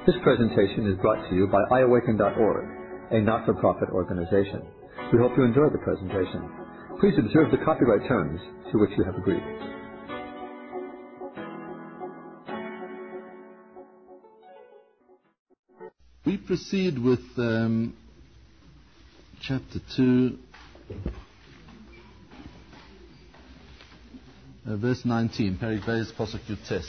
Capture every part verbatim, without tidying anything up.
This presentation is brought to you by i awaken dot org, a not-for-profit organization. We hope you enjoy the presentation. Please observe the copyright terms to which you have agreed. We proceed with um, chapter two, uh, verse nineteen, Perik Beis Pasuk Yutes.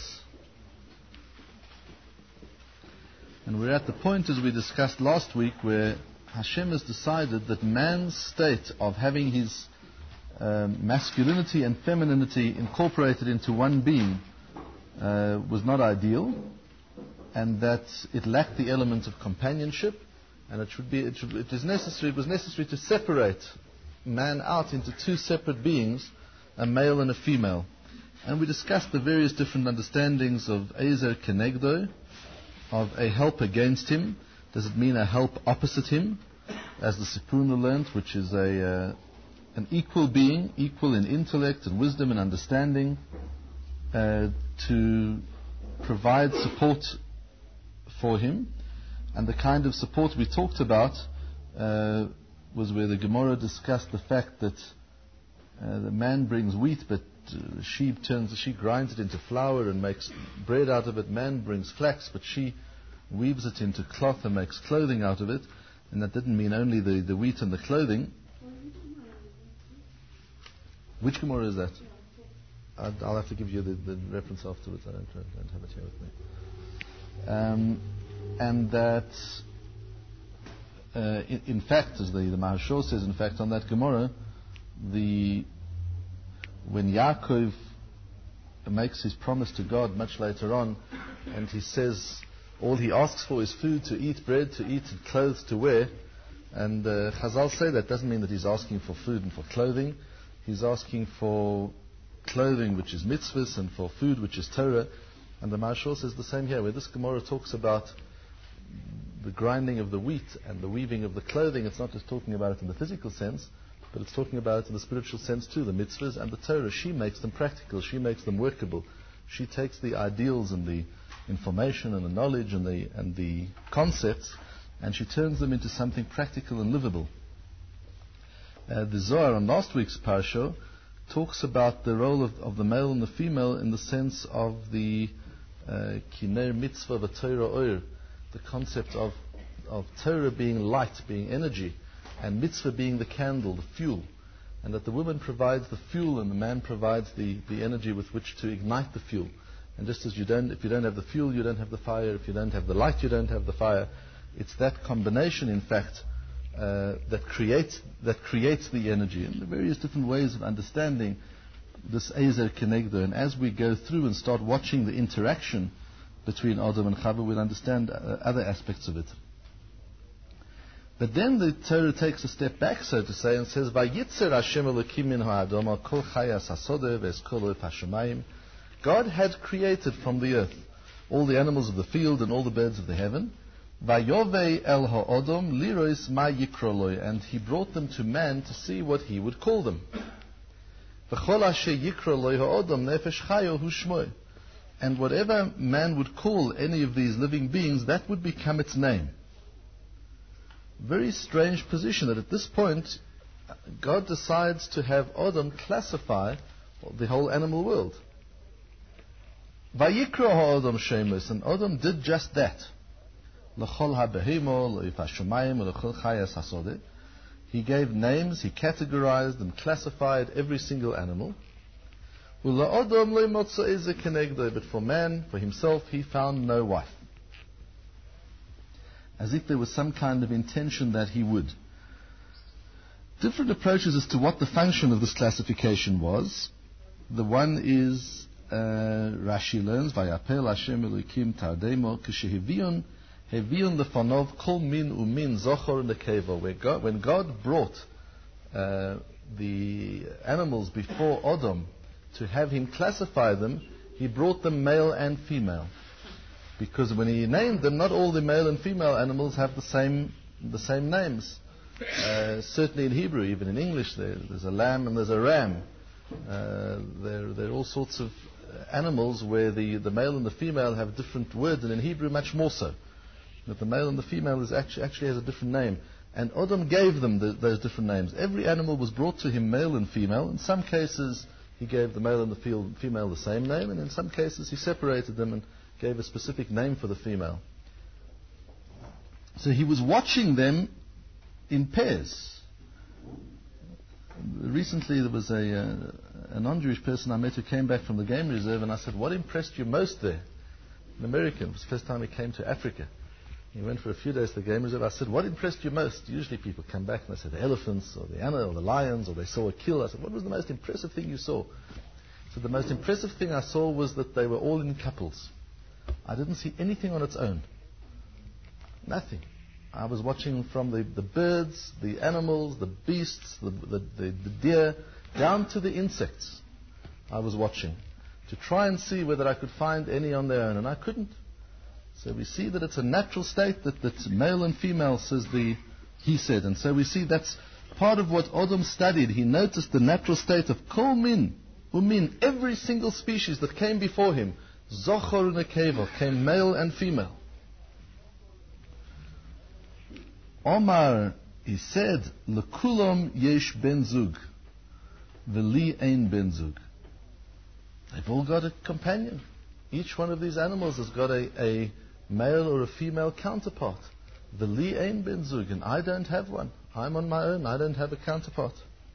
And we're at the point, as we discussed last week, where Hashem has decided that man's state of having his um, masculinity and femininity incorporated into one being uh, was not ideal, and that it lacked the element of companionship, and it should be it, should, it is necessary it was necessary to separate man out into two separate beings, a male and a female. And we discussed the various different understandings of Ezer Kenegdo, of a help against him. Does it mean a help opposite him, as the Sipuna learnt, which is a uh, an equal being, equal in intellect and wisdom and understanding, uh, to provide support for him? And the kind of support we talked about uh, was where the Gemara discussed the fact that uh, the man brings wheat, but uh, she turns, she grinds it into flour and makes bread out of it. Man brings flax, but she weaves it into cloth and makes clothing out of it. And that didn't mean only the, the wheat and the clothing. Which Gemara is that? I'll, I'll have to give you the, the reference afterwards. I don't, don't have it here with me. Um, and that, uh, in, in fact, as the, the Mahashor says, in fact, on that Gemara, the when Yaakov makes his promise to God much later on, and he says all he asks for is food to eat, bread to eat, and clothes to wear, and uh, Chazal say that doesn't mean that he's asking for food and for clothing. He's asking for clothing, which is mitzvahs, and for food, which is Torah. And the Mahashor says the same here, where this Gemara talks about the grinding of the wheat and the weaving of the clothing. It's not just talking about it in the physical sense, but it's talking about it in the spiritual sense too. The mitzvahs and the Torah, she makes them practical, she makes them workable. She takes the ideals and the information and the knowledge and the and the concepts, and she turns them into something practical and livable. Uh, the Zohar on last week's parasha talks about the role of, of the male and the female in the sense of the Kiner mitzvah v'Torah oir, the concept of, of Torah being light, being energy, and mitzvah being the candle, the fuel, and that the woman provides the fuel and the man provides the, the energy with which to ignite the fuel. And just as you don't, if you don't have the fuel, you don't have the fire. If you don't have the light, you don't have the fire. It's that combination, in fact, uh, that creates that creates the energy, and the various different ways of understanding this Ezer Kenegdo. And as we go through and start watching the interaction between Adam and Chava, we'll understand uh, other aspects of it. But then the Torah takes a step back, so to say, and says, "Vayitzer Hashem Elokim min ha'adam al kol chayas hasodeh ve'es kol oif hashamayim." God had created from the earth all the animals of the field and all the birds of the heaven. Vayovei el ha'odom lirois ma yikroloi, and He brought them to man to see what he would call them. V'chol asher yikroloi ha'odom nefesh chayo hu shmoi, and whatever man would call any of these living beings, that would become its name. Very strange position that at this point God decides to have Adam classify the whole animal world. Vayikra ha'adam shemus, and Adam did just that. L'chol ha'behemo, l'if ha'shamayim, l'chol chayas hasodeh. He gave names, he categorized and classified every single animal. U'la'adam le'motza eze kenegdo, but for man, for himself, he found no wife. As if there was some kind of intention that he would. Different approaches as to what the function of this classification was. The one is, uh, Rashi learns, Vayapel Hashem Elokim Tardemo Kishehivion Hevion Lefanov Kol Min Umin Zochor Nekeva, where God, when God brought uh, the animals before Adam to have him classify them, he brought them male and female. Because when he named them, not all the male and female animals have the same the same names. Uh, certainly in Hebrew, even in English, there, there's a lamb and there's a ram. Uh, there, there are all sorts of animals where the, the male and the female have different words, and in Hebrew much more so. That the male and the female is actually, actually has a different name. And Adam gave them the, those different names. Every animal was brought to him male and female. In some cases, he gave the male and the female the same name, and in some cases, he separated them and gave a specific name for the female. So he was watching them in pairs. Recently, there was a, uh, a non-Jewish person I met who came back from the game reserve, and I said, "What impressed you most there?" An American. It was the first time he came to Africa. He went for a few days to the game reserve. I said, "What impressed you most?" Usually people come back and they say the elephants or the animal or the lions, or they saw a kill. I said, "What was the most impressive thing you saw?" So the most impressive thing I saw was that they were all in couples. I didn't see anything on its own. Nothing. I was watching from the, the birds, the animals, the beasts, the, the, the, the deer, down to the insects. I was watching to try and see whether I could find any on their own, and I couldn't. So we see that it's a natural state, that, that male and female, says the, he said. And so we see that's part of what Adam studied. He noticed the natural state of kol min, umin, every single species that came before him, zochor nekeva, came male and female. Omar, he said, lekulam yesh ben zug, veli ein ben zug. They've all got a companion. Each one of these animals has got a, a male or a female counterpart. Veli ein ben zug, and I don't have one. I'm on my own. I don't have a counterpart.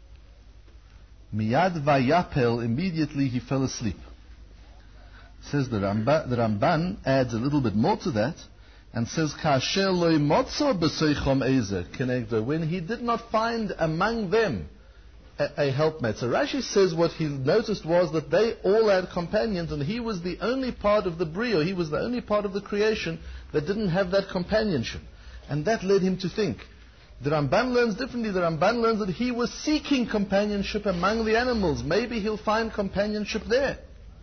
Miyad vayapel, immediately he fell asleep. Says the, Ramba, the Ramban adds a little bit more to that, and says, Kasher loy motzo b'seichom eze kenegdo, when he did not find among them a, a helpmate. So Rashi says what he noticed was that they all had companions, and he was the only part of the brio, he was the only part of the creation that didn't have that companionship. And that led him to think. The Ramban learns differently. The Ramban learns that he was seeking companionship among the animals. Maybe he'll find companionship there.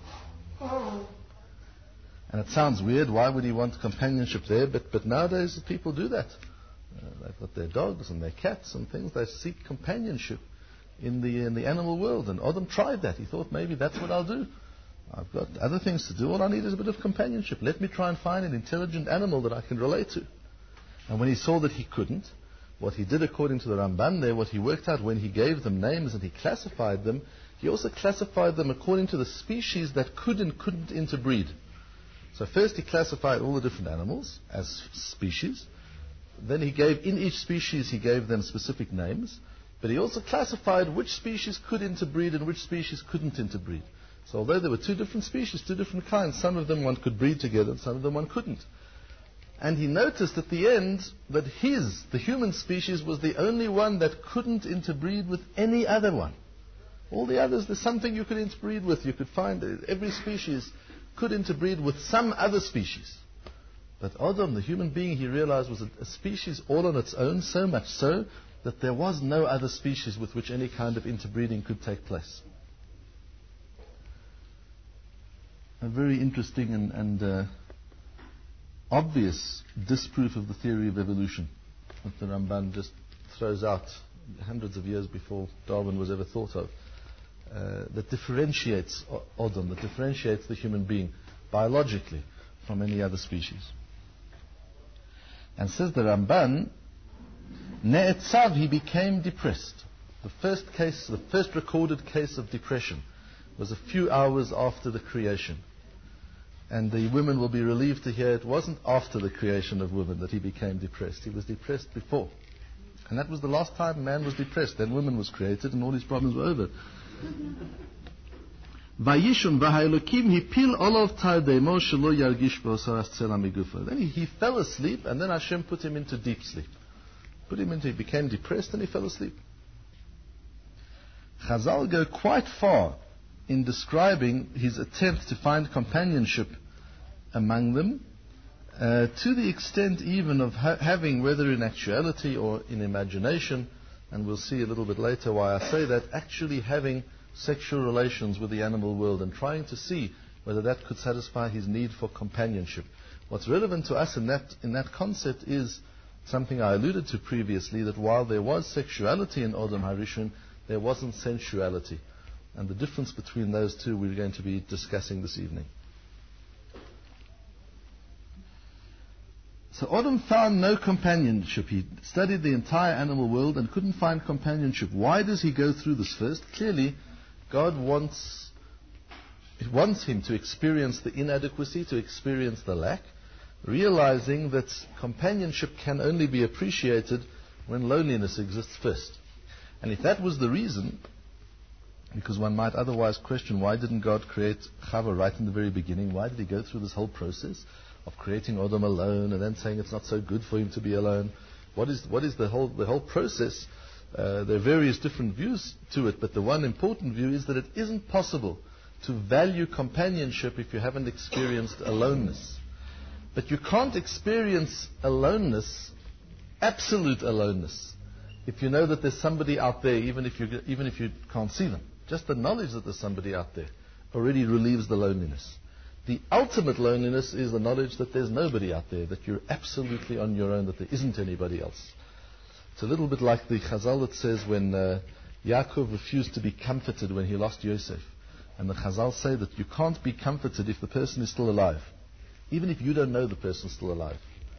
And it sounds weird, why would he want companionship there? But, but nowadays people do that. Uh, they've got their dogs and their cats and things. They seek companionship in the, in the animal world. And Adam tried that. He thought, maybe that's what I'll do. I've got other things to do. All I need is a bit of companionship. Let me try and find an intelligent animal that I can relate to. And when he saw that he couldn't, what he did according to the Ramban there, what he worked out when he gave them names and he classified them, he also classified them according to the species that could and couldn't interbreed. So first he classified all the different animals as species. Then he gave, in each species, he gave them specific names. But he also classified which species could interbreed and which species couldn't interbreed. So although there were two different species, two different kinds, some of them one could breed together and some of them one couldn't. And he noticed at the end that his, the human species, was the only one that couldn't interbreed with any other one. All the others, there's something you could interbreed with. You could find every species could interbreed with some other species. But Adam, the human being, he realized was a, a species all on its own, so much so that there was no other species with which any kind of interbreeding could take place. A very interesting and, and uh, obvious disproof of the theory of evolution that the Ramban just throws out hundreds of years before Darwin was ever thought of. Uh, that differentiates Adam, that differentiates the human being biologically from any other species. And says the Ramban, Ne'etzav, he became depressed. The first case, the first recorded case of depression was a few hours after the creation. And the women will be relieved to hear it wasn't after the creation of women that he became depressed. He was depressed before. And that was the last time man was depressed. Then woman was created and all his problems were over. Vayishun v'ha'elokim hipil olav tardemo shelo yargish b'osar tzela migufa. Then he, he fell asleep, and then Hashem put him into deep sleep. Put him into, he became depressed, and he fell asleep. Chazal go quite far in describing his attempt to find companionship among them, uh, to the extent even of ha- having, whether in actuality or in imagination, and we'll see a little bit later why I say that, actually having sexual relations with the animal world and trying to see whether that could satisfy his need for companionship. What's relevant to us in that, in that concept is something I alluded to previously, that while there was sexuality in Adam HaRishon, there wasn't sensuality. And the difference between those two we're going to be discussing this evening. So Adam found no companionship. He studied the entire animal world and couldn't find companionship. Why does he go through this first? Clearly, God wants, wants him to experience the inadequacy, to experience the lack, realizing that companionship can only be appreciated when loneliness exists first. And if that was the reason, because one might otherwise question, why didn't God create Chava right in the very beginning? Why did he go through this whole process of creating Adam alone and then saying it's not so good for him to be alone? What is what is the whole the whole process? Uh, there are various different views to it, but the one important view is that it isn't possible to value companionship if you haven't experienced aloneness. But you can't experience aloneness, absolute aloneness, if you know that there's somebody out there, even if you even if you can't see them. Just the knowledge that there's somebody out there already relieves the loneliness. The ultimate loneliness is the knowledge that there's nobody out there, that you're absolutely on your own, that there isn't anybody else. It's a little bit like the Chazal that says when uh, Yaakov refused to be comforted when he lost Yosef. And the Chazal say that you can't be comforted if the person is still alive, even if you don't know the person's still alive.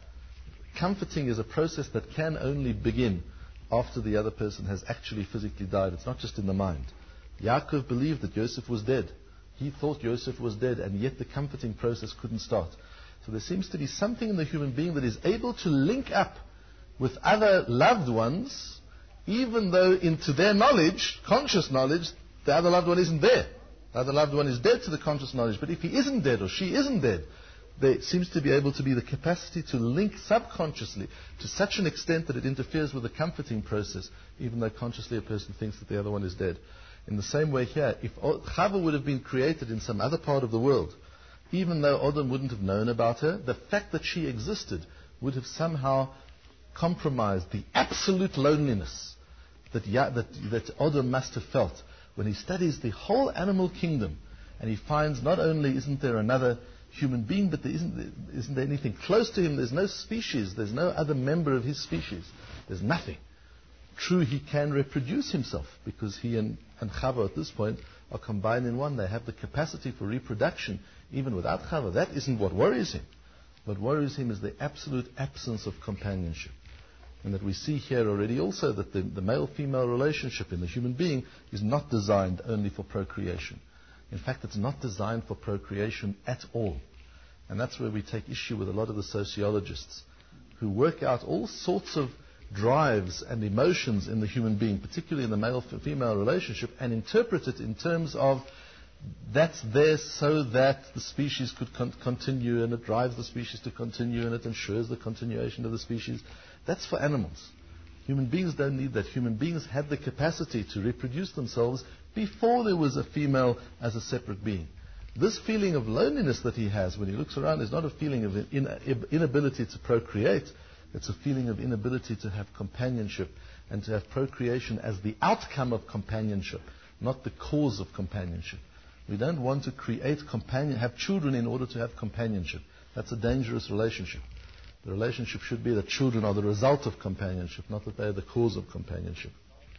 Comforting is a process that can only begin after the other person has actually physically died. It's not just in the mind. Yaakov believed that Yosef was dead. He thought Yosef was dead, and yet the comforting process couldn't start. So there seems to be something in the human being that is able to link up with other loved ones, even though into their knowledge, conscious knowledge, the other loved one isn't there. The other loved one is dead to the conscious knowledge. But if he isn't dead or she isn't dead, there seems to be able to be the capacity to link subconsciously to such an extent that it interferes with the comforting process, even though consciously a person thinks that the other one is dead. In the same way here, if Chava would have been created in some other part of the world, even though Adam wouldn't have known about her, the fact that she existed would have somehow compromised the absolute loneliness that, ya, that, that Adam must have felt when he studies the whole animal kingdom and he finds not only isn't there another human being, but there isn't, isn't there anything close to him. There's no species. There's no other member of his species. There's nothing. True, he can reproduce himself because he and, and Chava at this point are combined in one. They have the capacity for reproduction even without Chava. That isn't what worries him. What worries him is the absolute absence of companionship. And that we see here already also that the, the male-female relationship in the human being is not designed only for procreation. In fact, it's not designed for procreation at all. And that's where we take issue with a lot of the sociologists who work out all sorts of drives and emotions in the human being, particularly in the male-female relationship, and interpret it in terms of that's there so that the species could con- continue, and it drives the species to continue, and it ensures the continuation of the species. That's for animals. Human beings don't need that. Human beings had the capacity to reproduce themselves before there was a female as a separate being. This feeling of loneliness that he has when he looks around is not a feeling of in- inability to procreate. It's a feeling of inability to have companionship and to have procreation as the outcome of companionship, not the cause of companionship. We don't want to create companion, have children in order to have companionship. That's a dangerous relationship. The relationship should be that children are the result of companionship, not that they are the cause of companionship.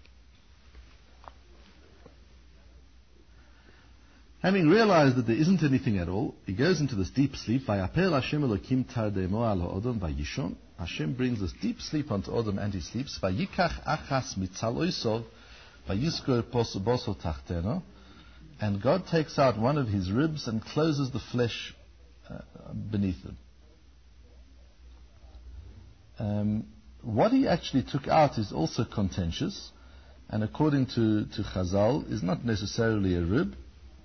Having realized that there isn't anything at all, he goes into this deep sleep. Hashem brings this deep sleep onto Adam, and he sleeps. And God takes out one of his ribs and closes the flesh uh, beneath it. Um, what he actually took out is also contentious, and according to, to Chazal, is not necessarily a rib.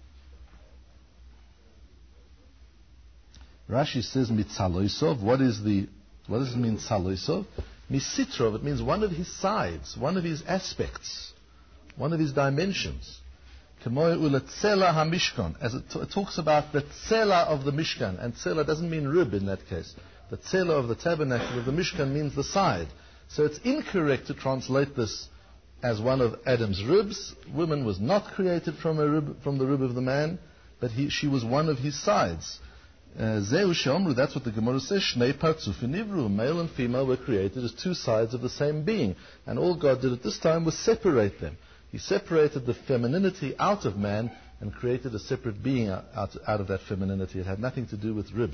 Rashi says mitzaloisov. What is the what does it mean tzaloisov? Misitrov. It means one of his sides, one of his aspects, one of his dimensions. Kemoy uletzela hamishkan, as it, t- it talks about the tzela of the Mishkan, and tzela doesn't mean rib in that case. The tzela of the tabernacle of the Mishkan means the side. So it's incorrect to translate this as one of Adam's ribs. Woman was not created from a rib, from the rib of the man, but he, she was one of his sides. Zeu she'omru, that's what the Gemara says. Shnei partzufim nivru, male and female were created as two sides of the same being, and all God did at this time was separate them. He separated the femininity out of man and created a separate being out, out, out of that femininity. It had nothing to do with ribs.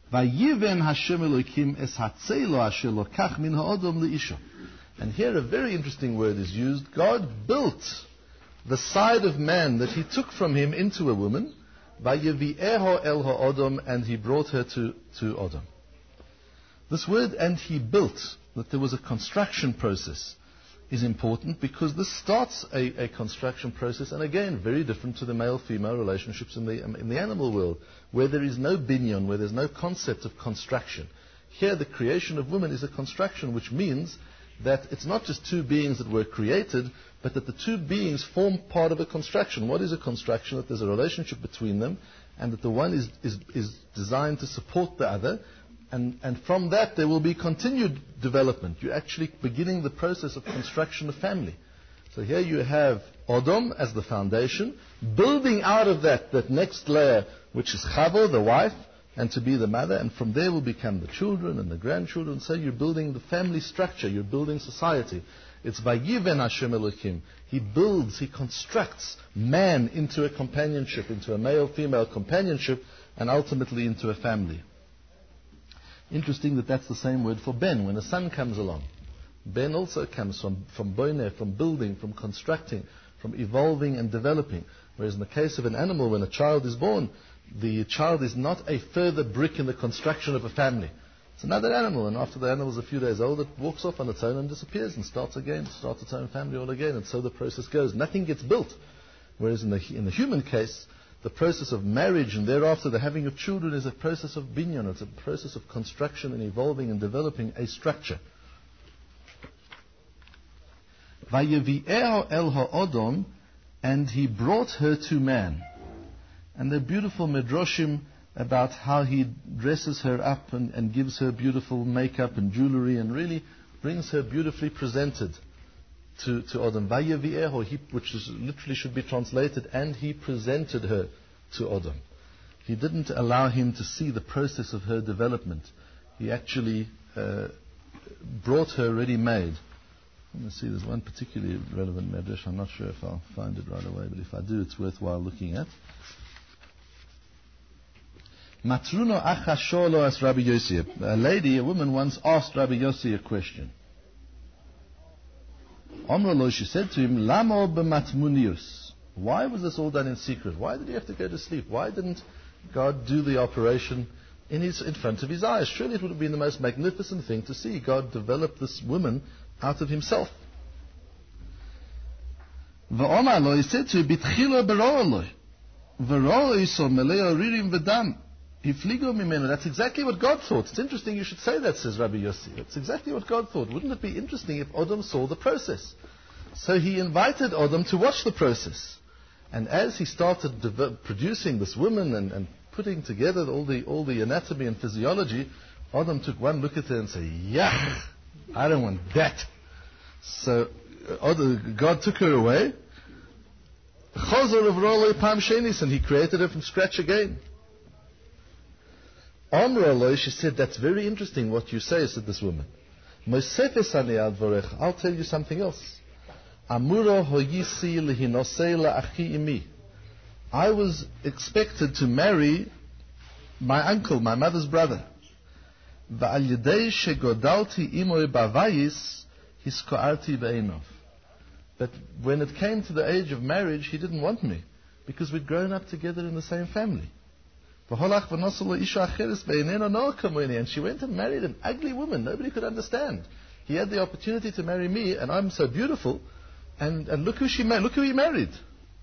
Vayiven Hashem Elokim es hatzelo asher lokach min ha'odom le'isha. And here a very interesting word is used. God built the side of man that he took from him into a woman. Vayevi'eho el ha'odom, and he brought her to, to Odom. This word, and he built, that there was a construction process, is important because this starts a, a construction process, and again, very different to the male-female relationships in the, um, in the animal world, where there is no binyan, where there's no concept of construction. Here, the creation of woman is a construction, which means that it's not just two beings that were created, but that the two beings form part of a construction. What is a construction? That there's a relationship between them, and that the one is, is, is designed to support the other, and, and from that there will be continued development. You're actually beginning the process of construction of family. So here you have Odom as the foundation, building out of that, that next layer, which is Chava, the wife, and to be the mother, and from there will become the children and the grandchildren. So you're building the family structure, you're building society. It's Vayiven Hashem Elokim. He builds, he constructs man into a companionship, into a male-female companionship, and ultimately into a family. Interesting that that's the same word for Ben, when a son comes along. Ben also comes from, from boine, from building, from constructing, from evolving and developing. Whereas in the case of an animal, when a child is born, the child is not a further brick in the construction of a family. It's another animal, and after the animal is a few days old, it walks off on its own and disappears and starts again, starts its own family all again, and so the process goes. Nothing gets built. Whereas in the, in the human case, the process of marriage and thereafter the having of children is a process of binyan. It's a process of construction and evolving and developing a structure. Vayevi'eho el ha'odom, and he brought her to man. And there are beautiful midrashim about how he dresses her up and, and gives her beautiful makeup and jewelry and really brings her beautifully presented to, to Odom. Vayevi'eho, he, which is, literally should be translated, and he presented her to Odom. He didn't allow him to see the process of her development. He actually uh, brought her ready-made. Let me see, there's one particularly relevant medrash. I'm not sure if I'll find it right away, but if I do, it's worthwhile looking at. Matruno achasholo as Rabbi Yossi. A lady, a woman once asked Rabbi Yossi a question. Omrolo, she said to him, Lamo b'matmunius. Why was this all done in secret? Why did he have to go to sleep? Why didn't God do the operation in his in front of his eyes? Surely it would have been the most magnificent thing to see God develop this woman out of himself. V'omarlo, he said to him, Bitchilo bero'oloi. Vero'oi so meleo ririm v'dam. That's exactly what God thought. It's interesting you should say that, says Rabbi Yossi. That's exactly what God thought. Wouldn't it be interesting if Odom saw the process? So he invited Odom to watch the process. And as he started de- producing this woman and, and putting together all the, all the anatomy and physiology, Odom took one look at her and said, Yuck, I don't want that. So uh, God took her away. And he created her from scratch again. Amrullah, she said, that's very interesting what you say, said this woman. I'll tell you something else. I was expected to marry my uncle, my mother's brother. But when it came to the age of marriage, he didn't want me, because we'd grown up together in the same family. And she went and married an ugly woman. Nobody could understand. He had the opportunity to marry me, and I'm so beautiful. And, and look who she ma- look who he married.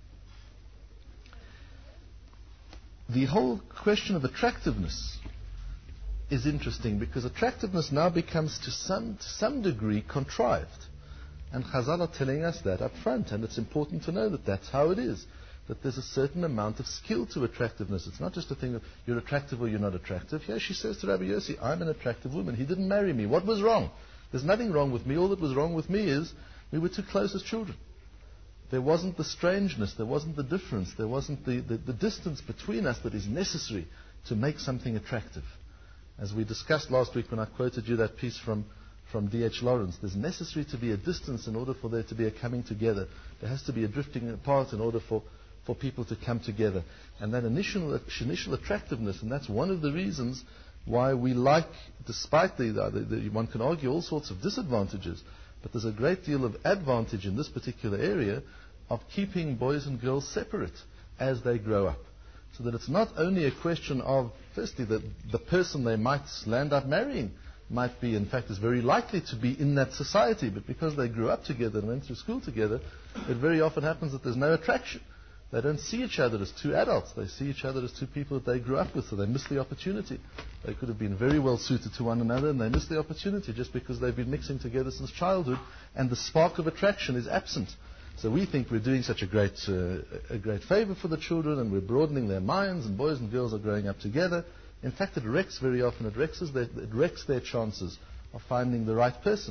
The whole question of attractiveness is interesting, because attractiveness now becomes to some to some degree contrived. And Chazal are telling us that up front, and it's important to know that that's how it is. That there's a certain amount of skill to attractiveness. It's not just a thing of you're attractive or you're not attractive. Here she says to Rabbi Yossi, I'm an attractive woman. He didn't marry me. What was wrong? There's nothing wrong with me. All that was wrong with me is we were too close as children. There wasn't the strangeness. There wasn't the difference. There wasn't the, the, the distance between us that is necessary to make something attractive. As we discussed last week when I quoted you that piece from From D H Lawrence, there's necessary to be a distance in order for there to be a coming together. There has to be a drifting apart in order for, for people to come together. And that initial, initial attractiveness, and that's one of the reasons why we like, despite the, the, the, one can argue all sorts of disadvantages, but there's a great deal of advantage in this particular area of keeping boys and girls separate as they grow up. So that it's not only a question of, firstly, that the person they might land up marrying might be, in fact, is very likely to be in that society, but because they grew up together and went through school together, it very often happens that there's no attraction. They don't see each other as two adults. They see each other as two people that they grew up with, so they miss the opportunity. They could have been very well suited to one another, and they miss the opportunity just because they've been mixing together since childhood, and the spark of attraction is absent. So we think we're doing such a great, uh, a great favor for the children, and we're broadening their minds, and boys and girls are growing up together. In fact, it wrecks very often, it wrecks, their, it wrecks their chances of finding the right person.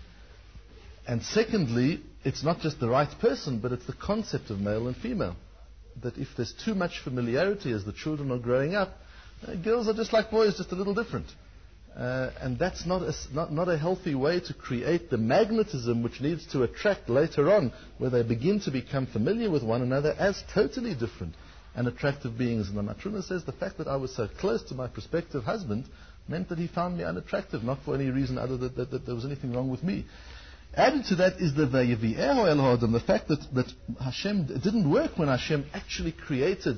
And secondly, it's not just the right person, but it's the concept of male and female. That if there's too much familiarity as the children are growing up, uh, girls are just like boys, just a little different. Uh, and that's not a, not, not a healthy way to create the magnetism which needs to attract later on, where they begin to become familiar with one another as totally different and attractive beings. And the Matruna says the fact that I was so close to my prospective husband meant that he found me unattractive, not for any reason other than that, that there was anything wrong with me. Added to that is the Vayevi'eho El Ha'adam, the fact that, that Hashem, it didn't work when Hashem actually created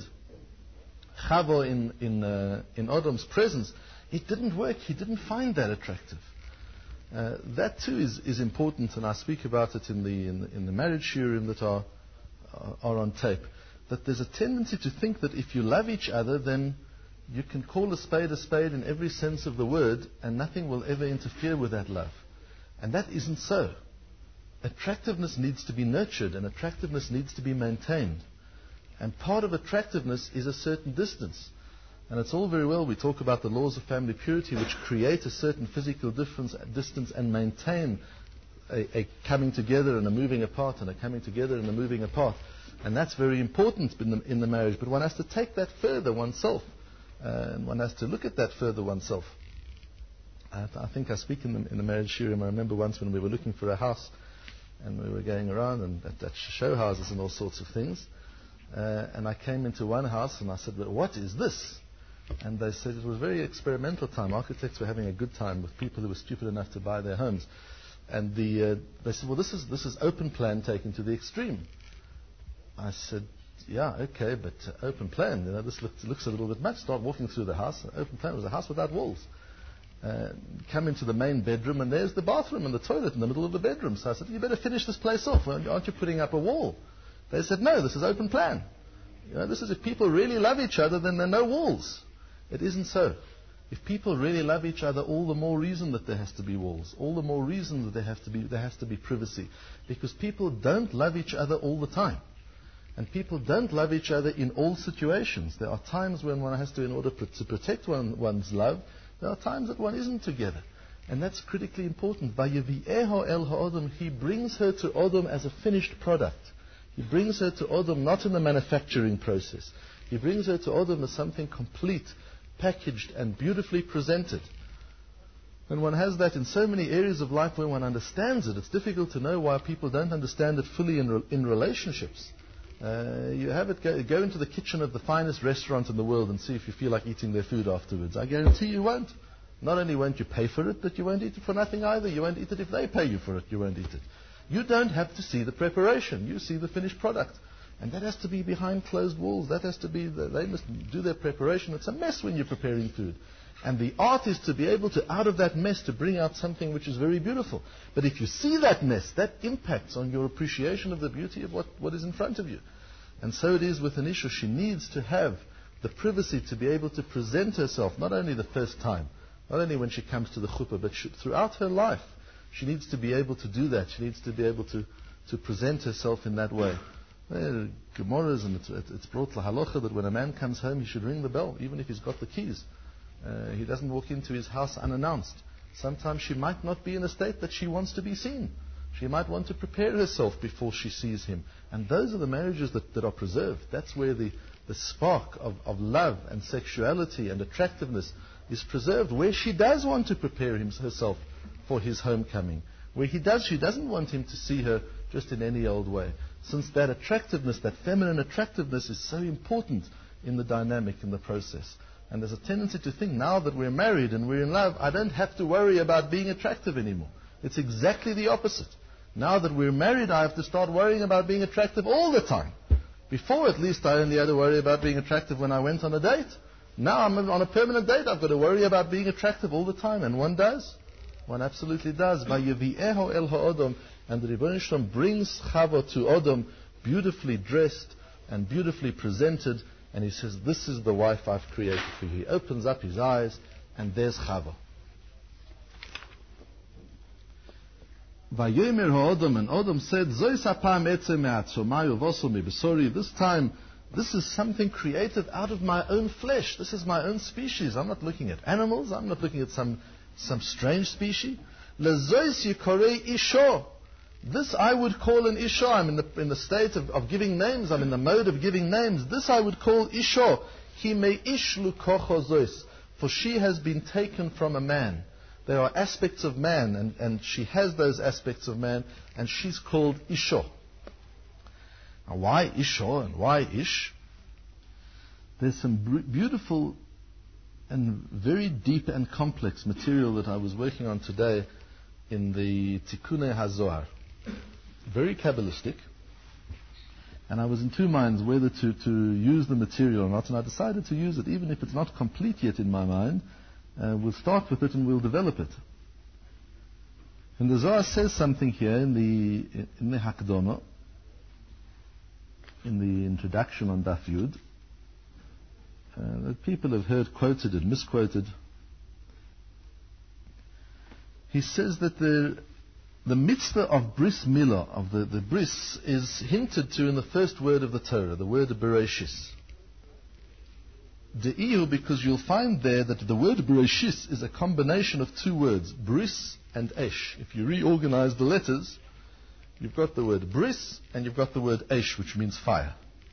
Chava in, in, uh, in Adam's presence. It didn't work. He didn't find that attractive. Uh, that too is, is important, and I speak about it in the, in the, in the marriage shiurim that are, are on tape. That there's a tendency to think that if you love each other, then you can call a spade a spade in every sense of the word, and nothing will ever interfere with that love. And that isn't so. Attractiveness needs to be nurtured, and attractiveness needs to be maintained. And part of attractiveness is a certain distance. And it's all very well, we talk about the laws of family purity, which create a certain physical difference, distance and maintain a, a coming together and a moving apart, and a coming together and a moving apart. And that's very important in the, in the marriage. But one has to take that further oneself. Uh, and one has to look at that further oneself. Uh, I think I speak in the, in the marriage shiurim. I remember once when we were looking for a house, and we were going around and at, at show houses and all sorts of things. Uh, and I came into one house and I said, "But what is this?" And they said it was very experimental time. Architects were having a good time with people who were stupid enough to buy their homes. And the, uh, they said, "Well, this is this is open plan taken to the extreme." I said, "Yeah, okay, but uh, open plan, you know, this looks, looks a little bit much." Start walking through the house. Open plan was a house without walls. Uh, come into the main bedroom, and there's the bathroom and the toilet in the middle of the bedroom. So I said, "You better finish this place off. Aren't you putting up a wall?" They said, "No, this is open plan. You know, this is if people really love each other, then there are no walls." It isn't so. If people really love each other, all the more reason that there has to be walls. All the more reason that there have to be there has to be privacy, because people don't love each other all the time. And people don't love each other in all situations. There are times when one has to, in order pr- to protect one, one's love, there are times that one isn't together. And that's critically important. Vayevi'eho El Ha'adam, he brings her to Adam as a finished product. He brings her to Adam not in the manufacturing process. He brings her to Adam as something complete, packaged and beautifully presented. When one has that in so many areas of life where one understands it, it's difficult to know why people don't understand it fully in, re- in relationships. Uh, you have it go, go into the kitchen of the finest restaurant in the world and see if you feel like eating their food afterwards. I guarantee you won't. Not only won't you pay for it, but you won't eat it for nothing either. You won't eat it if they pay you for it. You won't eat it. You don't have to see the preparation. You see the finished product. And that has to be behind closed walls. That has to be, the, they must do their preparation. It's a mess when you're preparing food. And the art is to be able to, out of that mess, to bring out something which is very beautiful. But if you see that mess, that impacts on your appreciation of the beauty of what, what is in front of you. And so it is with an issue. She needs to have the privacy to be able to present herself, not only the first time, not only when she comes to the chuppah, but she, throughout her life. She needs to be able to do that. She needs to be able to, to present herself in that way. There are Gemaras, and it's, it's brought to halacha that when a man comes home, he should ring the bell, even if he's got the keys. Uh, he doesn't walk into his house unannounced. Sometimes she might not be in a state that she wants to be seen. She might want to prepare herself before she sees him. And those are the marriages that, that are preserved. That's where the, the spark of, of love and sexuality and attractiveness is preserved, where she does want to prepare him, herself for his homecoming. Where he does, she doesn't want him to see her just in any old way. Since that attractiveness, that feminine attractiveness, is so important in the dynamic, in the process. And there's a tendency to think now that we're married and we're in love, I don't have to worry about being attractive anymore. It's exactly the opposite. Now that we're married, I have to start worrying about being attractive all the time. Before, at least, I only had to worry about being attractive when I went on a date. Now I'm on a permanent date, I've got to worry about being attractive all the time. And one does. One absolutely does. Vayevi'eho el ha'odom. And the Rebbeinu Shalom brings Chava to Odom, beautifully dressed and beautifully presented. And he says, this is the wife I've created for you. He opens up his eyes, and there's Chava. Vayomer ha'odom, and Odom said, Zois hapam etzem me'atzomayu v'osel me'besori. This time, this is something created out of my own flesh. This is my own species. I'm not looking at animals. I'm not looking at some some strange species. Lezois yikorei isho. This I would call an isho. I'm in the in the state of, of giving names. I'm in the mode of giving names. This I would call isho. He may ishlu kocho zois. For she has been taken from a man. There are aspects of man, and, and she has those aspects of man, and she's called isho. Now, why isho and why ish? There's some b- beautiful and very deep and complex material that I was working on today in the Tikkunei HaZohar. Very Kabbalistic. And I was in two minds whether to, to use the material or not, and I decided to use it, even if it's not complete yet in my mind. Uh, we'll start with it and we'll develop it. And the Zohar says something here in the in the Hakdama, in the introduction on Daf Yud, uh, that people have heard quoted and misquoted. He says that the the mitzvah of bris milah, of the, the bris, is hinted to in the first word of the Torah, the word Bereshis. De'ihu, because you'll find there that the word Bereshis is a combination of two words, bris and esh. If you reorganize the letters, you've got the word bris and you've got the word esh, which means fire.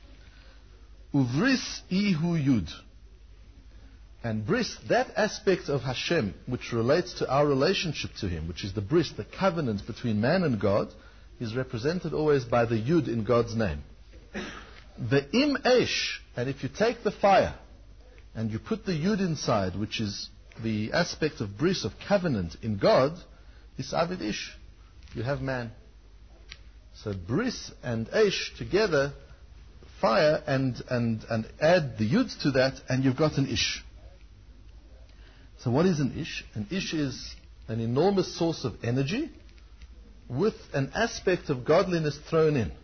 Uvris ihu yud. And bris, that aspect of Hashem, which relates to our relationship to Him, which is the bris, the covenant between man and God, is represented always by the yud in God's name. The im esh, and if you take the fire, and you put the yud inside, which is the aspect of bris, of covenant in God, is avid ish. You have man. So bris and ish together, fire, and, and, and add the yud to that, and you've got an ish. So what is an ish? An ish is an enormous source of energy with an aspect of godliness thrown in.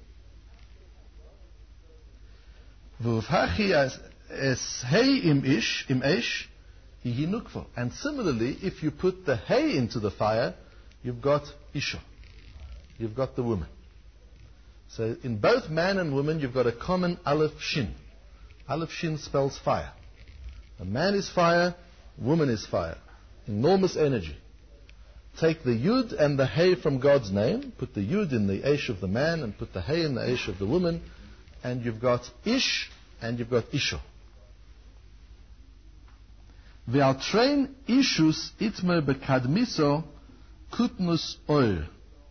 V'uvhachi as Es hey im ish, im esh, hihi nukva. And similarly, if you put the hay into the fire, you've got isha. You've got the woman. So in both man and woman, you've got a common aleph shin. Aleph shin spells fire. A man is fire, woman is fire. Enormous energy. Take the yud and the hay from God's name, put the yud in the esh of the man, and put the hay in the esh of the woman, and you've got ish, and you've got isha. Ve'altrein ishus itmer bekadmiso kutnus oil.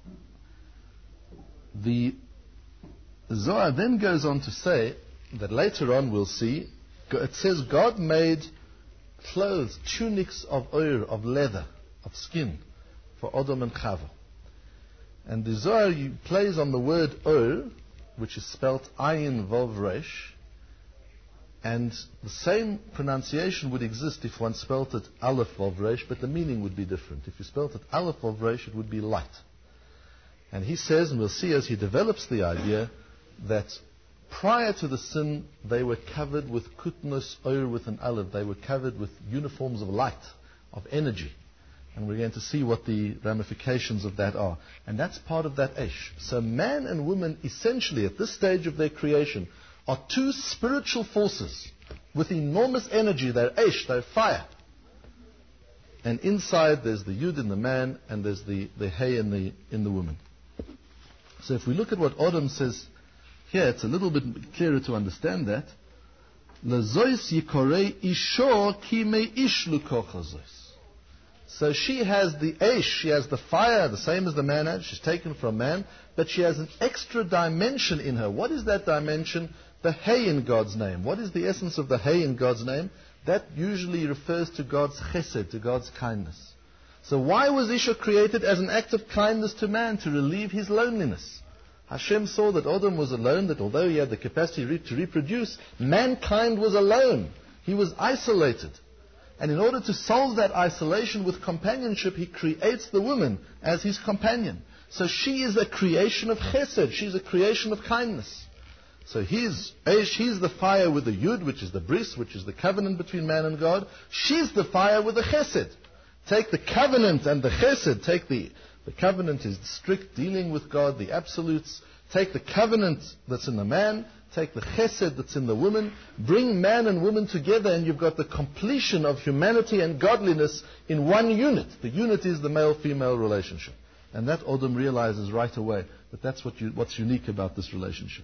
The Zohar then goes on to say that later on we'll see, it says God made clothes, tunics of oil, of leather, of skin, for Odom and Chava. And the Zohar plays on the word oil, which is spelt ayin vav resh, and the same pronunciation would exist if one spelt it aleph vav resh, but the meaning would be different. If you spelt it aleph vav resh, it would be light. And he says, and we'll see as he develops the idea, that prior to the sin, they were covered with kutnus oil with an aleph. They were covered with uniforms of light, of energy. And we're going to see what the ramifications of that are. And that's part of that esh. So man and woman, essentially, at this stage of their creation, are two spiritual forces with enormous energy. They're esh, they're fire. And inside there's the yud in the man, and there's the, the hay in the, in the woman. So if we look at what Odom says here, it's a little bit clearer to understand that. Lezois yikorei isho ki me ishlu kochazois. So she has the esh, she has the fire, the same as the man had. She's taken from man, but she has an extra dimension in her. What is that dimension? The hay in God's name. What is the essence of the hay in God's name? that usually refers to God's chesed, to God's kindness. So why was Isha created? As an act of kindness to man, to relieve his loneliness. Hashem saw that Adam was alone, that although he had the capacity re- to reproduce, mankind was alone. He was isolated. And in order to solve that isolation with companionship, he creates the woman as his companion. So she is a creation of chesed. She's a creation of kindness. So he's, he's the fire with the yud, which is the bris, which is the covenant between man and God. She's the fire with the chesed. Take the covenant and the chesed. Take the, the covenant is strict dealing with God, the absolutes. Take the covenant that's in the man. Take the chesed that's in the woman. Bring man and woman together, and you've got the completion of humanity and godliness in one unit. The unit is the male-female relationship. And that Adam realizes right away that that's what you, what's unique about this relationship.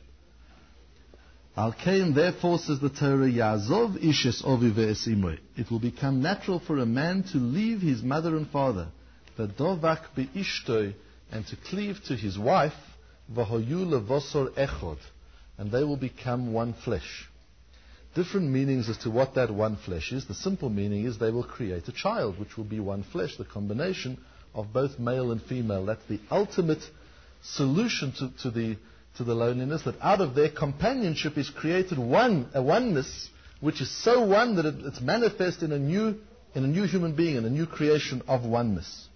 Al-Kain, therefore, says the Torah, Yazov ishes ovi ve'esimoi. It will become natural for a man to leave his mother and father, v'dovak be'ishtoi, and to cleave to his wife, v'hoyu levosor echod, and they will become one flesh. Different meanings as to what that one flesh is. The simple meaning is they will create a child, which will be one flesh, the combination of both male and female. That's the ultimate solution to, to the to the loneliness, that out of their companionship is created one, a oneness, which is so one that it, it's manifest in a new in a new human being, in a new creation of oneness.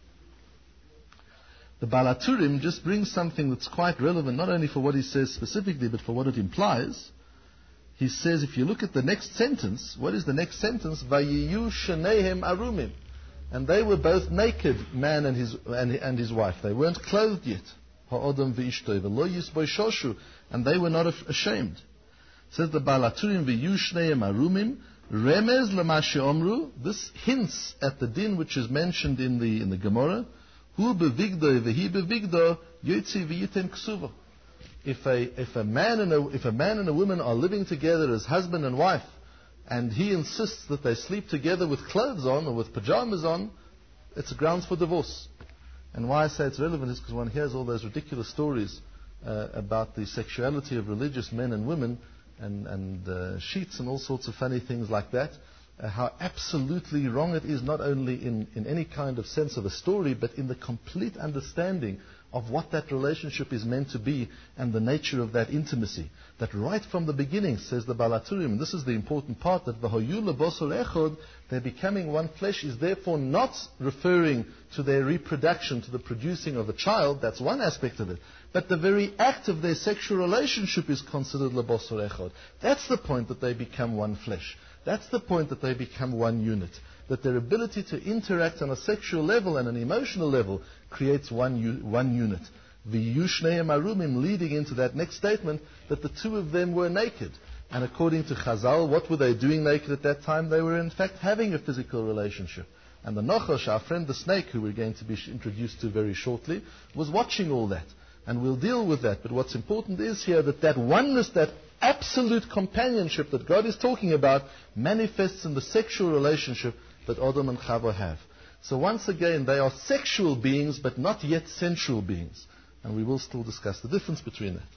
The Baal HaTurim just brings something that's quite relevant, not only for what he says specifically, but for what it implies. He says, if you look at the next sentence, what is the next sentence? Vayiyu shenehem arumim. And they were both naked, man and his, and, and his wife. They weren't clothed yet. Ha'odam v'ishtoi v'lo yisboi shoshu. And they were not ashamed. Says the Baal HaTurim, Vayiyu shenehem arumim, remez lama she'omru. This hints at the din which is mentioned in the, in the Gemara. Hu bevigdoi v'hi bevigdo, yotzi v'yitem ksuva. If a, if, a man and a, if a man and a woman are living together as husband and wife, and he insists that they sleep together with clothes on or with pajamas on, it's grounds for divorce. And why I say it's relevant is because one hears all those ridiculous stories uh, about the sexuality of religious men and women, and, and uh, sheets and all sorts of funny things like that. Uh, how absolutely wrong it is, not only in, in any kind of sense of a story, but in the complete understanding of what that relationship is meant to be and the nature of that intimacy. That right from the beginning, says the Baal HaTurim, and this is the important part, that v'hoyu lebosor echod, their becoming one flesh, is therefore not referring to their reproduction, to the producing of a child. That's one aspect of it. But the very act of their sexual relationship is considered lebosor echod. That's the point, that they become one flesh. That's the point, that they become one unit. That their ability to interact on a sexual level and an emotional level creates one, one unit. V'yiyu shnehem arumim, leading into that next statement, that the two of them were naked. And according to Chazal, what were they doing naked at that time? They were in fact having a physical relationship. And the Nachash, our friend the snake, who we're going to be introduced to very shortly, was watching all that. And we'll deal with that. But what's important is here that that oneness, that absolute companionship that God is talking about, manifests in the sexual relationship that Adam and Chava have. So once again, they are sexual beings, but not yet sensual beings. And we will still discuss the difference between that.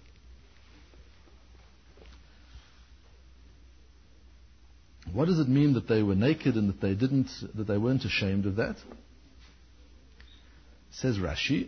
What does it mean that they were naked and that they didn't, that they weren't ashamed of that? Says Rashi,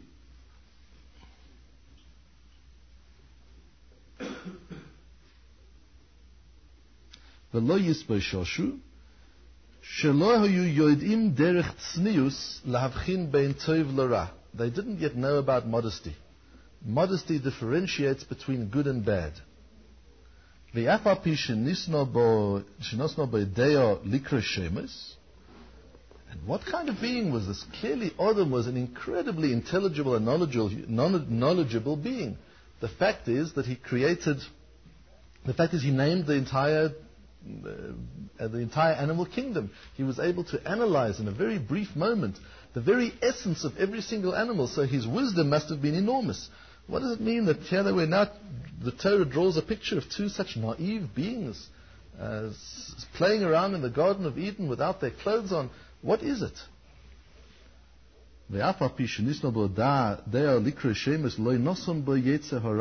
V'lo yisboi shoshu, shelo hayu yodim derech tznius lahavchin bein tov l'ra. They didn't yet know about modesty. Modesty differentiates between good and bad. V'af al pi shenisno bo shenosno bo ideo likra shemes. And what kind of being was this? Clearly, Adam was an incredibly intelligible and knowledgeable, knowledgeable being. The fact is that he created. The fact is, he named the entire. Uh, the entire animal kingdom. He was able to analyze in a very brief moment the very essence of every single animal. So his wisdom must have been enormous. What does it mean that here they were now? The Torah draws a picture of two such naive beings uh, s- playing around in the Garden of Eden without their clothes on. What is it?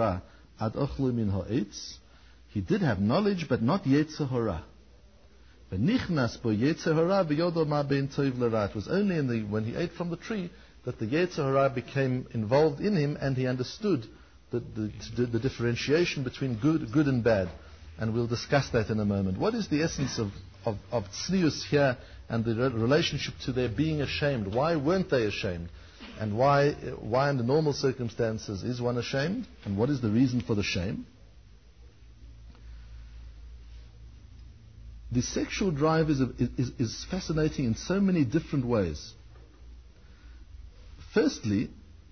He did have knowledge, but not Yetzer Hara. V'nichnas bo yetzer hara v'yodo ma ben tov l'ra. It was only in the, when he ate from the tree that the yetzer hara became involved in him, and he understood the, the, the differentiation between good, good and bad. And we'll discuss that in a moment. What is the essence of, of, of tznius here and the re- relationship to their being ashamed? Why weren't they ashamed? And why, why under normal circumstances is one ashamed? And what is the reason for the shame? The sexual drive is, is, is fascinating in so many different ways. Firstly,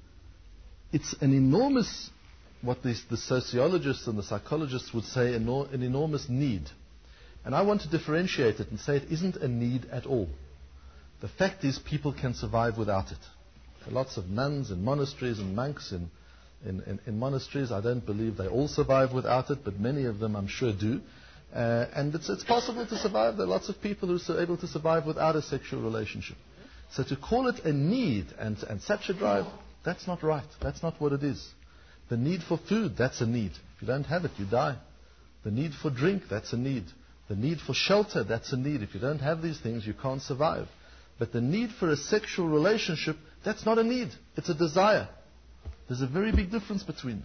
it's an enormous, what the, the sociologists and the psychologists would say, an, an enormous need. And I want to differentiate it and say it isn't a need at all. The fact is people can survive without it. There are lots of nuns in monasteries and monks in, in, in, in monasteries. I don't believe they all survive without it, but many of them I'm sure do. Uh, and it's, it's possible to survive. There are lots of people who are able to survive without a sexual relationship. So to call it a need and, and such a drive, that's not right. That's not what it is. The need for food, that's a need. If you don't have it, you die. The need for drink, that's a need. The need for shelter, that's a need. If you don't have these things, you can't survive. But the need for a sexual relationship, that's not a need. It's a desire. There's a very big difference between them.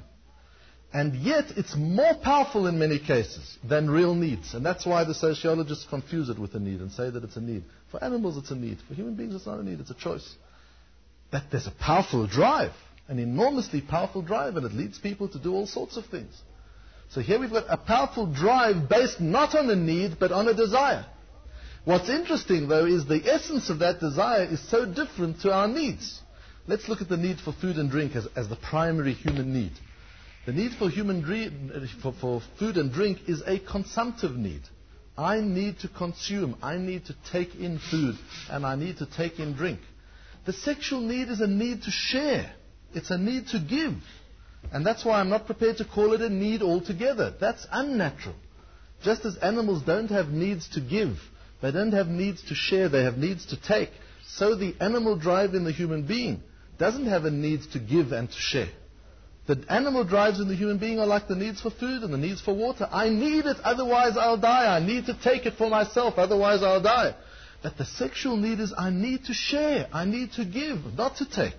And yet, it's more powerful in many cases than real needs. And that's why the sociologists confuse it with a need and say that it's a need. For animals, it's a need. For human beings, it's not a need. It's a choice. That there's a powerful drive, an enormously powerful drive, and it leads people to do all sorts of things. So here we've got a powerful drive based not on a need, but on a desire. What's interesting, though, is the essence of that desire is so different to our needs. Let's look at the need for food and drink as, as the primary human need. The need for human dre- for, for food and drink is a consumptive need. I need to consume, I need to take in food, and I need to take in drink. The sexual need is a need to share. It's a need to give. And that's why I'm not prepared to call it a need altogether. That's unnatural. Just as animals don't have needs to give, they don't have needs to share, they have needs to take, so the animal drive in the human being doesn't have a need to give and to share. The animal drives in the human being are like the needs for food and the needs for water. I need it, otherwise I'll die. I need to take it for myself, otherwise I'll die. But the sexual need is I need to share, I need to give, not to take.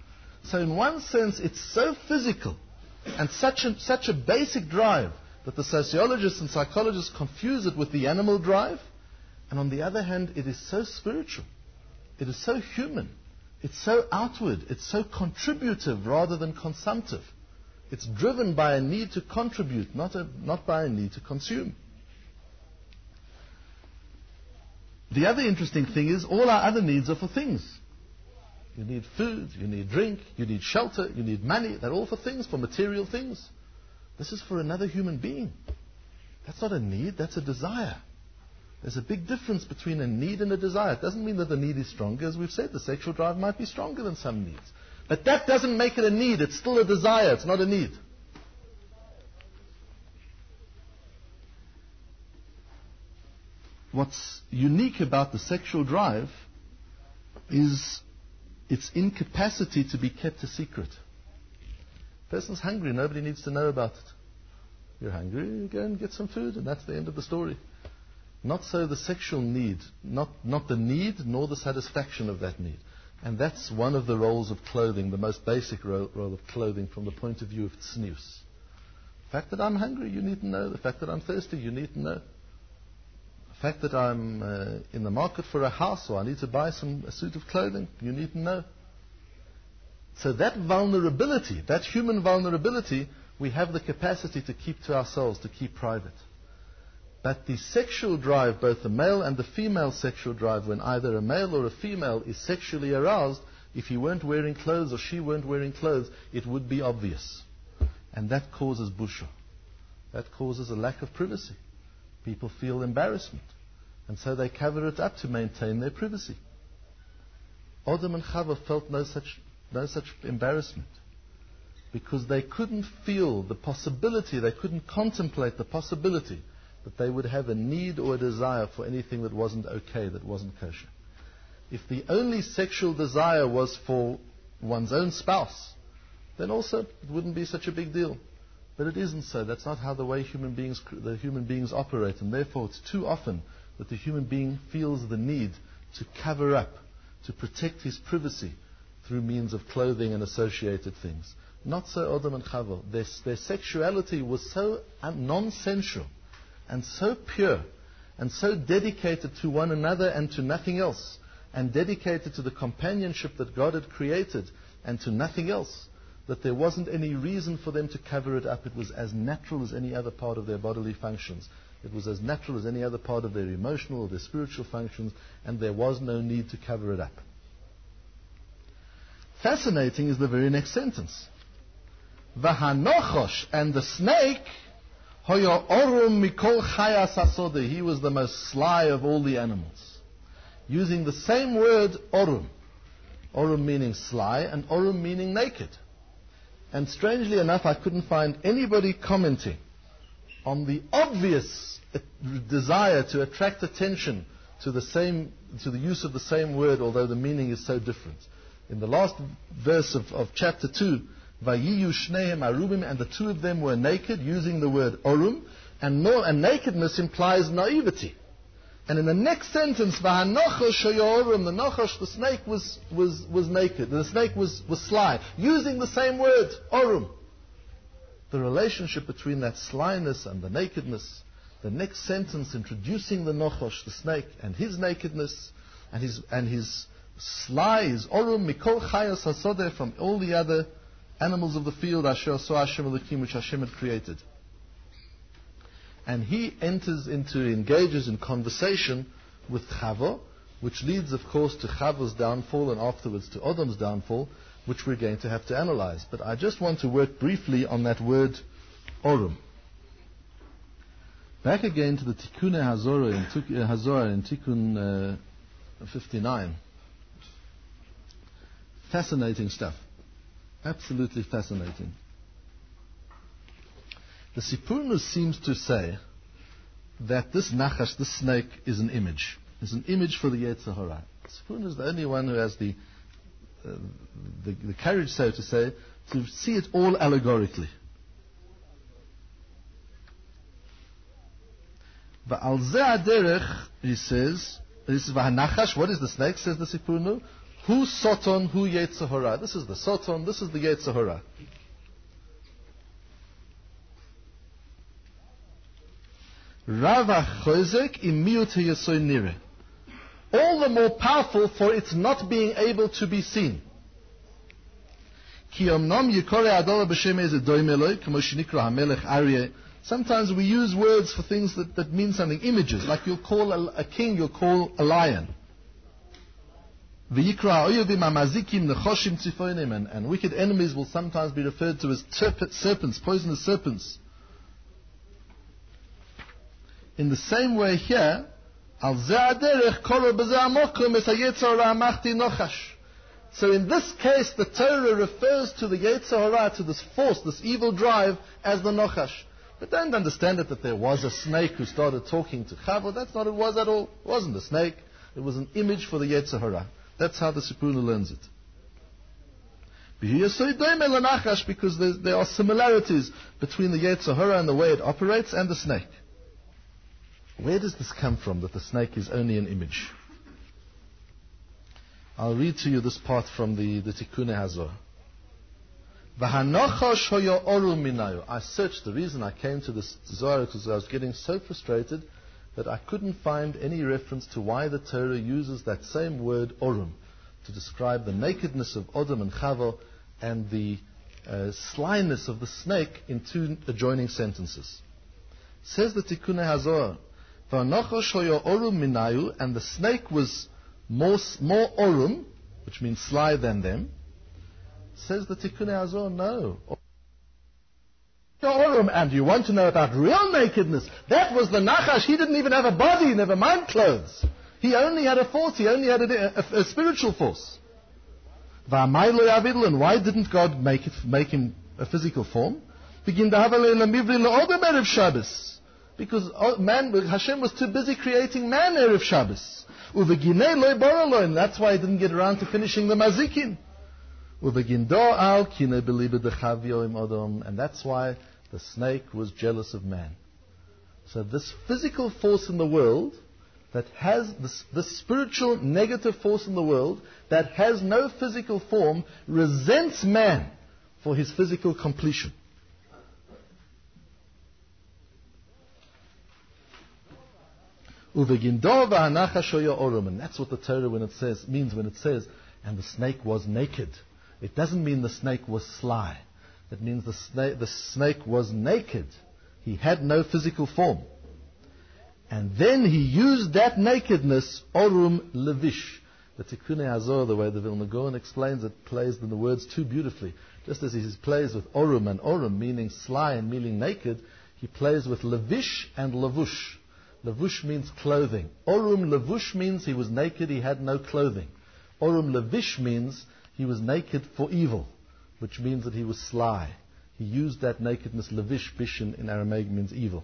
So in one sense, it's so physical and such a, such a basic drive that the sociologists and psychologists confuse it with the animal drive. And on the other hand, it is so spiritual. It is so human. It's so outward. It's so contributive rather than consumptive. It's driven by a need to contribute, not, a, not by a need to consume. The other interesting thing is all our other needs are for things. You need food, you need drink, you need shelter, you need money. They're all for things, for material things. This is for another human being. That's not a need, that's a desire. There's a big difference between a need and a desire. It doesn't mean that the need is stronger. As we've said, the sexual drive might be stronger than some needs. But that doesn't make it a need. It's still a desire. It's not a need. What's unique about the sexual drive is its incapacity to be kept a secret. A person's hungry. Nobody needs to know about it. You're hungry, you go and get some food, and that's the end of the story. Not so the sexual need, not, not the need nor the satisfaction of that need. And that's one of the roles of clothing, the most basic role, role of clothing from the point of view of tznius. The fact that I'm hungry, you need to know. The fact that I'm thirsty, you need to know. The fact that I'm uh, in the market for a house or I need to buy some a suit of clothing, you need to know. So that vulnerability, that human vulnerability, we have the capacity to keep to ourselves, to keep private. But the sexual drive, both the male and the female sexual drive, when either a male or a female is sexually aroused, if he weren't wearing clothes or she weren't wearing clothes, it would be obvious. And that causes busha. That causes a lack of privacy. People feel embarrassment. And so they cover it up to maintain their privacy. Adam and Chava felt no such, no such embarrassment. Because they couldn't feel the possibility, they couldn't contemplate the possibility that they would have a need or a desire for anything that wasn't okay, that wasn't kosher. If the only sexual desire was for one's own spouse, then also it wouldn't be such a big deal. But it isn't so. That's not how the way human beings, the human beings operate, and therefore it's too often that the human being feels the need to cover up, to protect his privacy through means of clothing and associated things. Not so Adam and Chava. Their, their sexuality was so non-sensual and so pure and so dedicated to one another and to nothing else, and dedicated to the companionship that God had created and to nothing else, that there wasn't any reason for them to cover it up. It was as natural as any other part of their bodily functions. It was as natural as any other part of their emotional or their spiritual functions, and there was no need to cover it up. Fascinating is the very next sentence. V'hanochosh, and the snake, hoya orum mikol chayas hasodeh, he was the most sly of all the animals. Using the same word, orum. Orum meaning sly, and orum meaning naked. And strangely enough, I couldn't find anybody commenting on the obvious desire to attract attention to the same, to the use of the same word, although the meaning is so different. In the last verse of, of chapter two, Vayiyu shnehem arubim, and the two of them were naked, using the word orum, and, no, and nakedness implies naivety. And in the next sentence, V'hanochosh orum, the nochosh, the snake was, was, was naked. The snake was, was sly, using the same word, orum. The relationship between that slyness and the nakedness, the next sentence introducing the nochosh, the snake, and his nakedness, and his, and his sly, his orum, mikol chayas hasodeh, from all the other animals of the field, asher so Hashem Elokim, which Hashem had created. And he enters into, engages in conversation with Chava, which leads, of course, to Chava's downfall and afterwards to Adam's downfall, which we're going to have to analyze. But I just want to work briefly on that word, orum. Back again to the Tikkun Hazorah in, uh, Hazorah in Tikkun uh, fifty-nine. Fascinating stuff. Absolutely fascinating. The Sipurnus seems to say that this Nachash, this snake, is an image. It's an image for the Yetzer Hara. Sipurnus is the only one who has the, uh, the, the courage, so to say, to see it all allegorically. Va'al ze aderech, he says, this is V'hanachash, what is the snake, says the Sipurnu? Hu Soton, hu Yetzer Hara. This is the Soton, this is the Yetzer Hara. Rava Chozek imiut yesoy nire. All the more powerful for its not being able to be seen. Ki omnom yikore adol b'shem eze doimeloi, kamo shenikra hamelech Aryeh. Sometimes we use words for things that, that mean something, images, like you'll call a, a king, you'll call a lion. V'yikra oyovim amazikim nechoshim tzifonim, and, and wicked enemies will sometimes be referred to as terp- serpents, poisonous serpents. In the same way here, al ze aderech kolo b'ze amokum es hayetzer hara amachti nochash. So in this case, the Torah refers to the Yetzer Hara, to this force, this evil drive, as the nochash. But don't understand it that there was a snake who started talking to Chava. That's not what it was at all. It wasn't a snake. It was an image for the Yetzer Hara. That's how the Sipurna learns it. Because there, there are similarities between the Yetzer Hara and the way it operates and the snake. Where does this come from, that the snake is only an image? I'll read to you this part from the, the Tikkun Hazor. V'hanochosh hoya orum minayu. I searched. The reason I came to this Zohar because I was getting so frustrated that I couldn't find any reference to why the Torah uses that same word orum to describe the nakedness of Adam and Chava and the uh, slyness of the snake in two adjoining sentences. Says the Tikkun Hazor, V'hanochosh hoya orum minayu, and the snake was more, more orum, which means sly than them. Says the Tikkun Hazor, no. Orum, and you want to know about real nakedness? That was the Nachash. He didn't even have a body, never mind clothes. He only had a force. He only had a, a, a spiritual force. V'amay lo yavidl, and why didn't God make it, make him a physical form? Begin to have a lemivri le'odem erev Shabbos, because man, Hashem was too busy creating man erev Shabbos. Uveginei lo boralo, and that's why he didn't get around to finishing the mazikin. And that's why the snake was jealous of man. So this physical force in the world that has this, this spiritual negative force in the world that has no physical form resents man for his physical completion. And that's what the Torah when it says, means when it says, and the snake was naked. It doesn't mean the snake was sly. It means the snake, the snake was naked. He had no physical form. And then he used that nakedness, Orum Levish. The Tikkunei Hazor, the way the Vilna Gaon explains it, plays in the words too beautifully. Just as he plays with Orum and Orum, meaning sly and meaning naked, he plays with Levish and Lavush. Lavush means clothing. Orum Lavush means he was naked, he had no clothing. Orum Levish means he was naked for evil, which means that he was sly. He used that nakedness, Levish, Bishin in Aramaic means evil.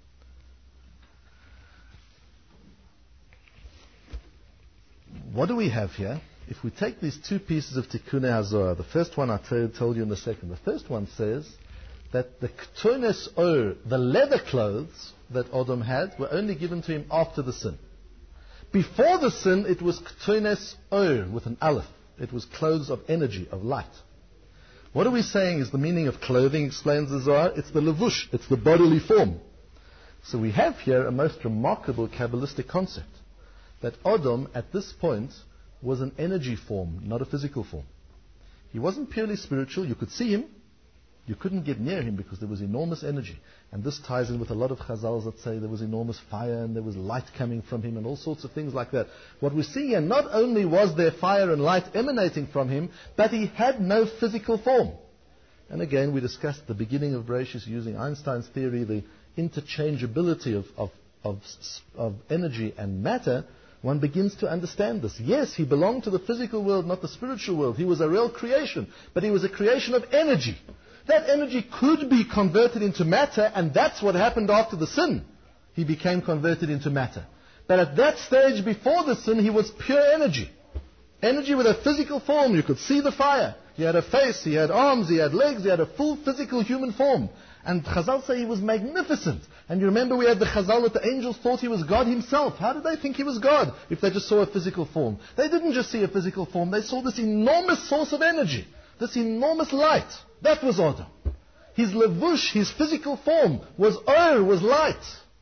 What do we have here? If we take these two pieces of Tikkunei Hazor, the first one I t- told you in the second. The first one says that the Ketones Or, the leather clothes that Adam had, were only given to him after the sin. Before the sin, it was Ketones Or with an aleph. It was clothes of energy, of light. What are we saying is the meaning of clothing, explains the Zohar? It's the levush, it's the bodily form. So we have here a most remarkable Kabbalistic concept, that Adam, at this point, was an energy form, not a physical form. He wasn't purely spiritual. You could see him. You couldn't get near him because there was enormous energy. And this ties in with a lot of Chazals that say there was enormous fire and there was light coming from him and all sorts of things like that. What we see here, not only was there fire and light emanating from him, but he had no physical form. And again, we discussed at the beginning of Bereshis, using Einstein's theory, the interchangeability of, of, of, of energy and matter. One begins to understand this. Yes, he belonged to the physical world, not the spiritual world. He was a real creation, but he was a creation of energy. That energy could be converted into matter, and that's what happened after the sin. He became converted into matter. But at that stage before the sin, he was pure energy. Energy with a physical form. You could see the fire. He had a face, he had arms, he had legs, he had a full physical human form. And Chazal say he was magnificent. And you remember we had the Chazal that the angels thought he was God himself. How did they think he was God if they just saw a physical form? They didn't just see a physical form. They saw this enormous source of energy. This enormous light. That was Adam. His levush, his physical form, was Or, was light.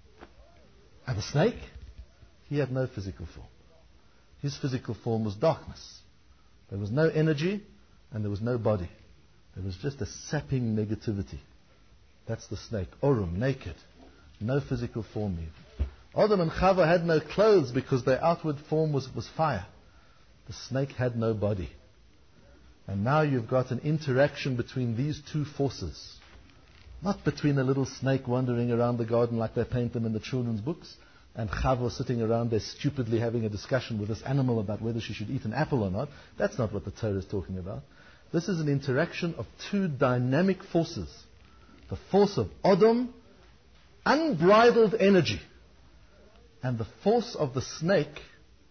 And the snake? He had no physical form. His physical form was darkness. There was no energy and there was no body. There was just a sapping negativity. That's the snake. Orum, naked. No physical form even. Adam and Chava had no clothes because their outward form was, was fire. The snake had no body. And now you've got an interaction between these two forces. Not between a little snake wandering around the garden like they paint them in the children's books, and Chava sitting around there stupidly having a discussion with this animal about whether she should eat an apple or not. That's not what the Torah is talking about. This is an interaction of two dynamic forces. The force of Adam, unbridled energy, and the force of the snake,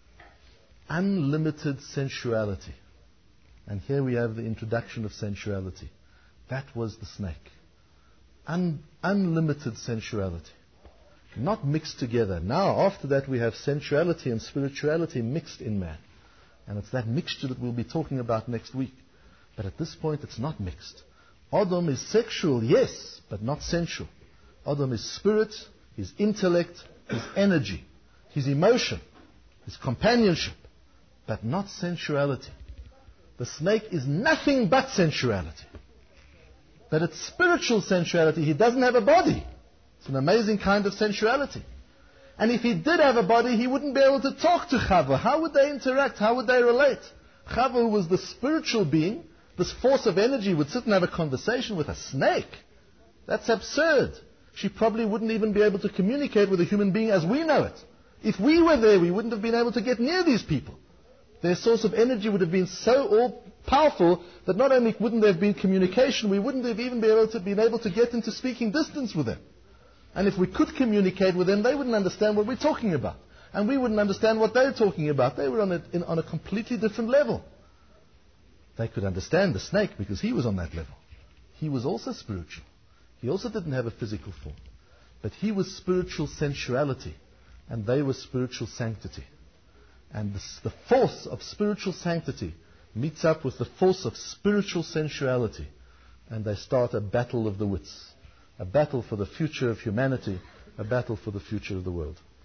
unlimited sensuality. And here we have the introduction of sensuality. That was the snake. Un- unlimited sensuality. Not mixed together. Now, after that, we have sensuality and spirituality mixed in man. And it's that mixture that we'll be talking about next week. But at this point, it's not mixed. Adam is sexual, yes, but not sensual. Adam is spirit, his intellect, his energy, his emotion, his companionship, but not sensuality. The snake is nothing but sensuality. But it's spiritual sensuality. He doesn't have a body. It's an amazing kind of sensuality. And if he did have a body, he wouldn't be able to talk to Chava. How would they interact? How would they relate? Chava, who was the spiritual being, this force of energy, would sit and have a conversation with a snake. That's absurd. She probably wouldn't even be able to communicate with a human being as we know it. If we were there, we wouldn't have been able to get near these people. Their source of energy would have been so all-powerful that not only wouldn't there have been communication, we wouldn't have even been able to, been able to get into speaking distance with them. And if we could communicate with them, they wouldn't understand what we're talking about. And we wouldn't understand what they're talking about. They were on a, in, on a completely different level. They could understand the snake because he was on that level. He was also spiritual. He also didn't have a physical form. But he was spiritual sensuality. and they were spiritual sanctity. And this, the force of spiritual sanctity meets up with the force of spiritual sensuality, and they start a battle of the wits, a battle for the future of humanity, a battle for the future of the world.